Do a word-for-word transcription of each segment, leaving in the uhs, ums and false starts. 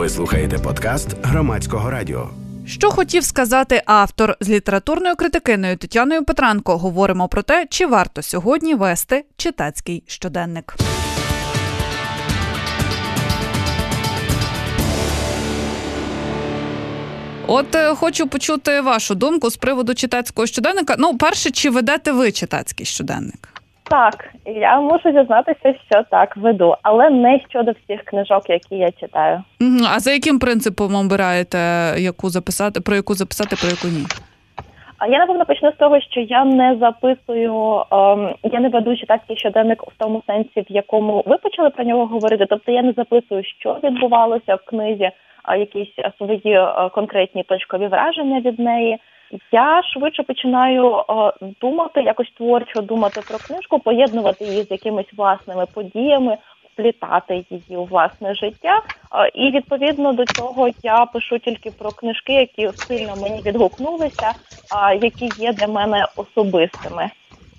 Ви слухаєте подкаст Громадського радіо. Що хотів сказати автор? З літературною критикиною Тетяною Петренко говоримо про те, чи варто сьогодні вести читацький щоденник. От е, хочу почути вашу думку з приводу читацького щоденника. Ну, перше, чи ведете ви читацький щоденник? Так, я можу зізнатися, що так, веду, але не щодо всіх книжок, які я читаю. Угу. А за яким принципом обираєте, яку записати, про яку записати, про яку ні? Я, напевно, почну з того, що я не записую, ем, я не веду читацький щоденник в тому сенсі, в якому ви почали про нього говорити. Тобто я не записую, що відбувалося в книзі, а якісь свої а, конкретні точкові враження від неї. Я швидше починаю а, думати, якось творчо думати про книжку, поєднувати її з якимись власними подіями, вплітати її у власне життя. А, і, відповідно до цього, я пишу тільки про книжки, які сильно мені відгукнулися, а, які є для мене особистими.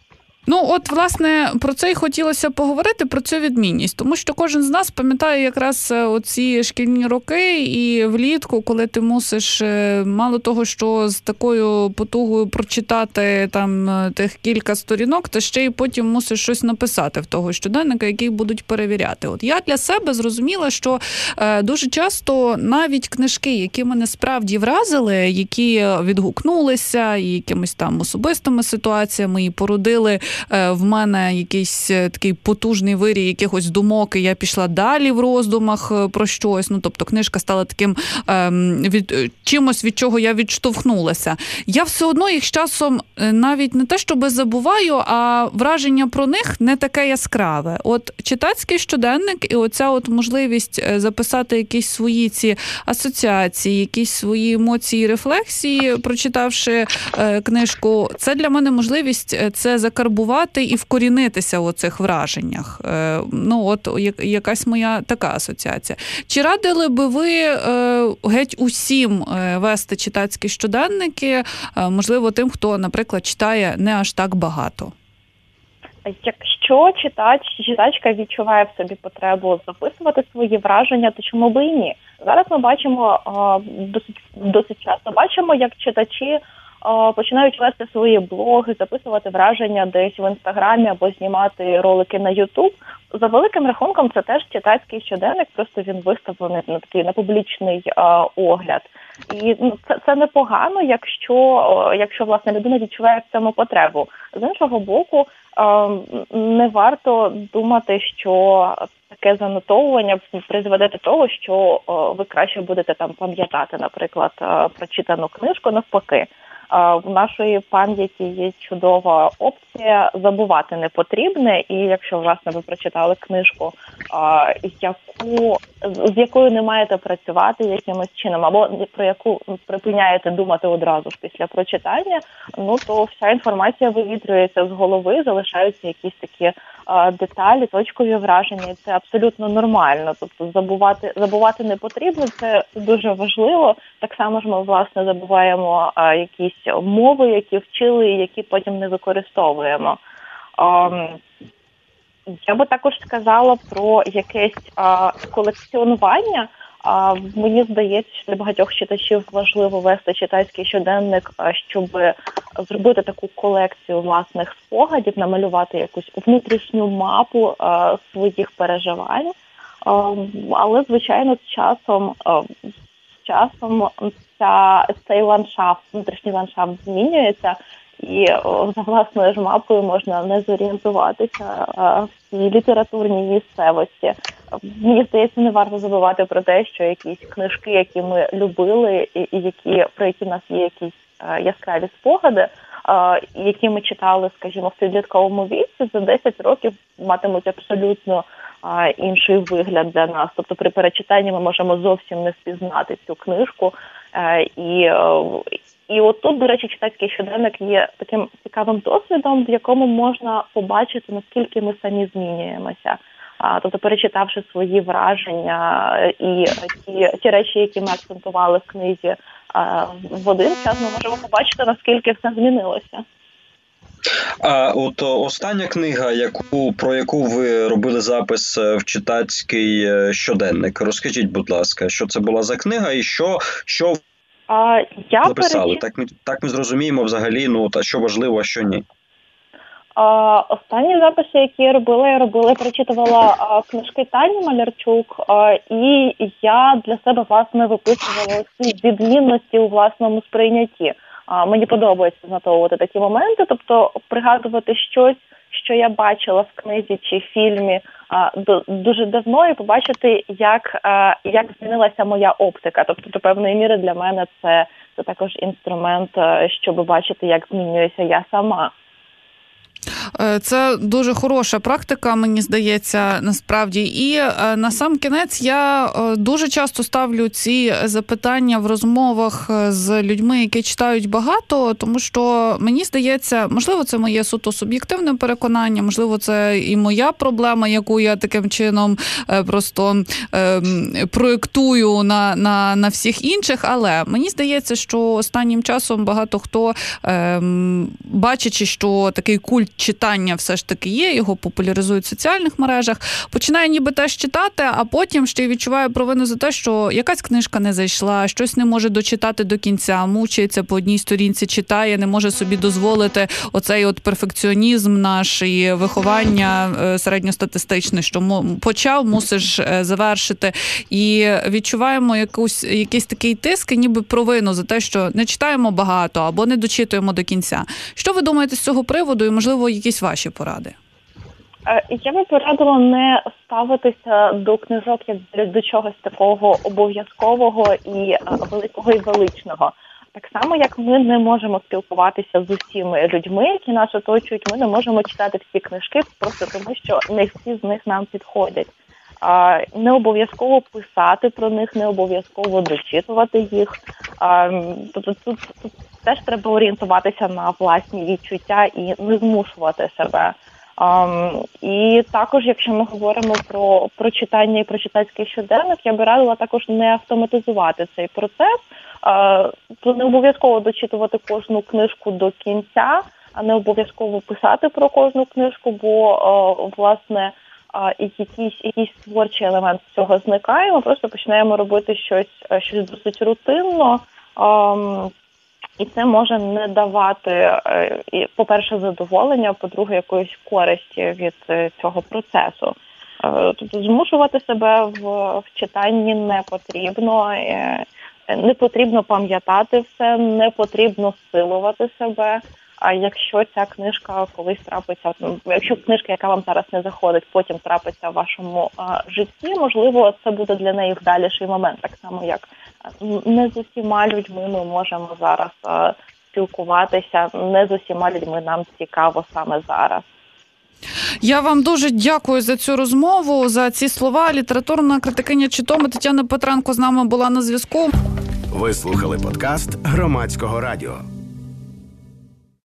Ну, от, власне, про це й хотілося поговорити, про цю відмінність. Тому що кожен з нас пам'ятає якраз оці шкільні роки і влітку, коли ти мусиш, мало того, що з такою потугою прочитати там тих кілька сторінок, та ще й потім мусиш щось написати в того щоденника, який будуть перевіряти. От я для себе зрозуміла, що е, дуже часто навіть книжки, які мене справді вразили, які відгукнулися і якимись там особистими ситуаціями і породили в мене якийсь такий потужний вирій якихось думок, і я пішла далі в роздумах про щось. Ну, тобто книжка стала таким ем, від, чимось, від чого я відштовхнулася. Я все одно їх з часом навіть не те, щоби забуваю, а враження про них не таке яскраве. От читацький щоденник і оця от можливість записати якісь свої ці асоціації, якісь свої емоції, рефлексії, прочитавши е, книжку, це для мене можливість це закарбувати і вкорінитися у цих враженнях. Е, ну, от якась моя така асоціація. Чи радили би ви е, геть усім е, вести читацькі щоденники, е, можливо, тим, хто, наприклад, читає не аж так багато? Якщо читач, читачка відчуває в собі потребу записувати свої враження, то чому би і ні? Зараз ми бачимо, досить, досить часто бачимо, як читачі починають вести свої блоги, записувати враження десь в Інстаграмі або знімати ролики на Ютуб. За великим рахунком це теж читацький щоденник, просто він виставлений на такий на публічний а, огляд. І ну, це, це непогано, якщо, якщо власне людина відчуває в цьому потребу. З іншого боку, а, не варто думати, що таке занотовування призведе до того, що а, ви краще будете там пам'ятати, наприклад, а, прочитану книжку. Навпаки, в нашої пам'яті є чудова опція забувати не потрібне, і якщо, власне, ви прочитали книжку, яку, з якою не маєте працювати якимось чином, або про яку припиняєте думати одразу ж після прочитання, ну то вся інформація вивітрюється з голови, залишаються якісь такі деталі, точкові враження, і це абсолютно нормально. Тобто забувати, забувати не потрібно, це дуже важливо. Так само ж ми, власне, забуваємо а, якісь мови, які вчили і які потім не використовуємо. А, я би також сказала про якесь а, колекціонування. А, мені здається, що для багатьох читачів важливо вести читацький щоденник, а, щоб зробити таку колекцію власних спогадів, намалювати якусь внутрішню мапу а, своїх переживань. А, але, звичайно, з часом, а, з часом ця, цей ландшафт, внутрішній ландшафт змінюється, і о, за власною ж мапою можна не зорієнтуватися а, в цій літературній місцевості. Мені здається, не варто забувати про те, що якісь книжки, які ми любили, і, і які, про які в нас є якісь а, яскраві спогади, а, які ми читали, скажімо, в підлітковому віці, за десять років матимуть абсолютно а, інший вигляд для нас. Тобто при перечитанні ми можемо зовсім не впізнати цю книжку. А, і, а, і от тут, до речі, читацький щоденник є таким цікавим досвідом, в якому можна побачити, наскільки ми самі змінюємося. А, тобто, перечитавши свої враження і ті, ті речі, які ми акцентували в книзі а, в один час, ми можемо побачити, наскільки все змінилося. А от остання книга, яку про яку ви робили запис в читацький щоденник, розкажіть, будь ласка, що це була за книга і що, що а, я записали? переч... Так ми, так ми зрозуміємо взагалі, ну, та що важливо, а що ні. А, останні записи, які я робила, я робила, перечитувала а, книжки Тані Малярчук, а, і я для себе, власне, виписувала ці відмінності у власному сприйнятті. А, мені подобається знотовувати такі моменти, тобто пригадувати щось, що я бачила в книзі чи фільмі а, до, дуже давно, і побачити, як, а, як змінилася моя оптика. Тобто, до певної міри для мене це, це також інструмент, щоб бачити, як змінююся я сама. Це дуже хороша практика, мені здається, насправді. І на сам кінець я дуже часто ставлю ці запитання в розмовах з людьми, які читають багато, тому що мені здається, можливо, це моє суто суб'єктивне переконання, можливо, це і моя проблема, яку я таким чином просто проєктую на, на, на всіх інших, але мені здається, що останнім часом багато хто, бачачи, що такий культ читання все ж таки є, його популяризують в соціальних мережах, починає ніби теж читати, а потім ще й відчуває провину за те, що якась книжка не зайшла, щось не може дочитати до кінця, мучається по одній сторінці, читає, не може собі дозволити оцей от перфекціонізм наш і виховання середньостатистичне, що почав, мусиш завершити. І відчуваємо якусь, якийсь такий тиск, ніби провину за те, що не читаємо багато або не дочитуємо до кінця. Що ви думаєте з цього приводу і, можливо, якісь ваші поради? Я би порадила не ставитися до книжок як до чогось такого обов'язкового і великого і величного. Так само, як ми не можемо спілкуватися з усіма людьми, які нас оточують, ми не можемо читати всі книжки просто тому, що не всі з них нам підходять. Не обов'язково писати про них, не обов'язково дочитувати їх. Тобто тут, тут теж треба орієнтуватися на власні відчуття і не змушувати себе. Um, і також, якщо ми говоримо про, про читання і про читацький щоденник, я би радила також не автоматизувати цей процес, uh, то не обов'язково дочитувати кожну книжку до кінця, а не обов'язково писати про кожну книжку, бо, uh, власне, uh, якийсь, якийсь творчий елемент з цього зникає, ми просто починаємо робити щось, щось досить рутинно, um, і це може не давати, по-перше, задоволення, по-друге, якоїсь користі від цього процесу. Тобто змушувати себе в, в читанні не потрібно, не потрібно пам'ятати все, не потрібно силувати себе. А якщо ця книжка колись трапиться, якщо книжка, яка вам зараз не заходить, потім трапиться в вашому а, житті, можливо, це буде для неї вдаліший момент, так само як не з усіма людьми ми можемо зараз а, спілкуватися, не з усіма людьми нам цікаво саме зараз. Я вам дуже дякую за цю розмову, за ці слова. Літературна критикиня Читоми Тетяна Петренко з нами була на зв'язку. Ви слухали подкаст Громадського радіо.